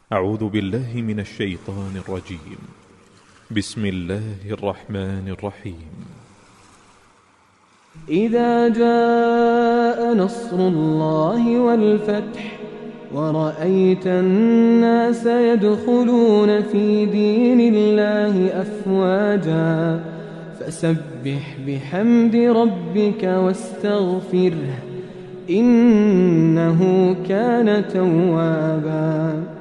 أعوذ بالله من الشيطان الرجيم. بسم الله الرحمن الرحيم. إذا جاء نصر الله والفتح ورأيت الناس يدخلون في دين الله أفواجا فسبح بحمد ربك واستغفره إنه كان توابا.